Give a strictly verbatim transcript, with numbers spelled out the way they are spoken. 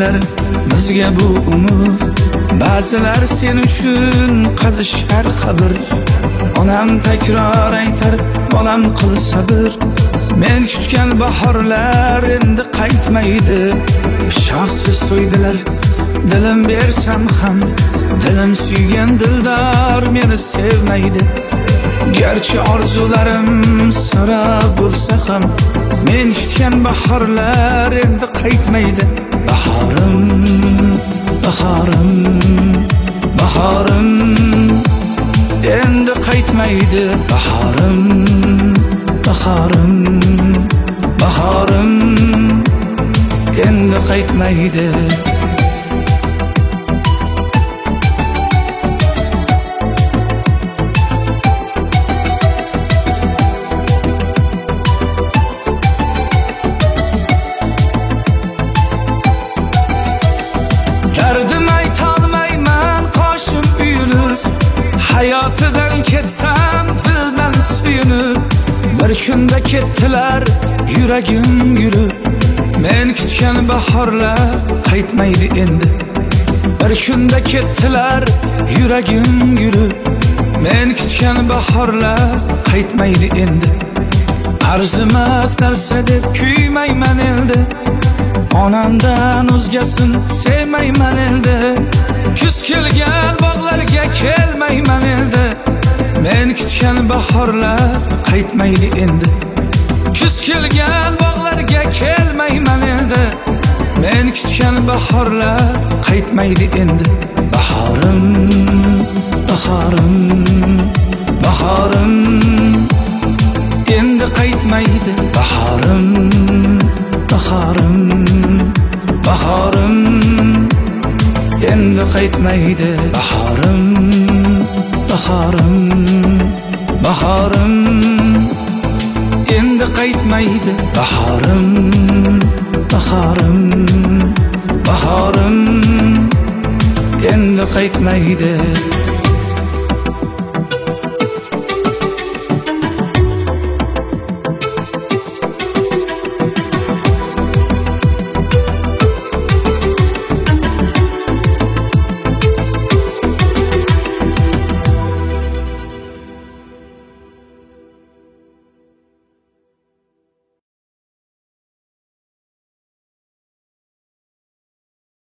so'ydilar bizga bu umr. Ba'zilar sen uchun qazishar qabr. Onam takror aytar bolam qil sabr. Men kutgan bahorlar endi qaytmaydi. Pichoqsiz so'ydilar dilim bersam ham, dilim suygan dildor meni sevmaydi. Garchi orzularim sira bo'lsa ham, men kutgan bahorlar endi qaytmaydi. Bahorim, bahorim, bahorim endi qaytmaydi. Bahorim, bahorim, bahorim endi qaytmaydi. Derdim aytolmayman qoshim uyulib, hayotidan ketsam dildan suyunib. Bir kunda ketdilar yuragim yurib. Men kutgan bahorlar qaytmaydi endi. Bir kunda ketdilar yuragim yurib. Men kutgan bahorlar qaytmaydi endi. Arzimas narsa deb kuymayman endi. Onamdan o'zgasin sevmayman endi. Kuz kelgan bog'larga kelmayman endi. Men kutgan bahorlar qaytmaydi endi. Kuz kelgan bog'larga kelmayman endi. Men kutgan bahorlar qaytmaydi endi. Bahorim, bahorim, bahorim endi qaytmaydi. Bahorim, bahorim, bahorim endi qaytmaydi. Bahorim, bahorim, bahorim endi qaytmaydi. Bahorim, bahorim, bahorim endi qaytmaydi.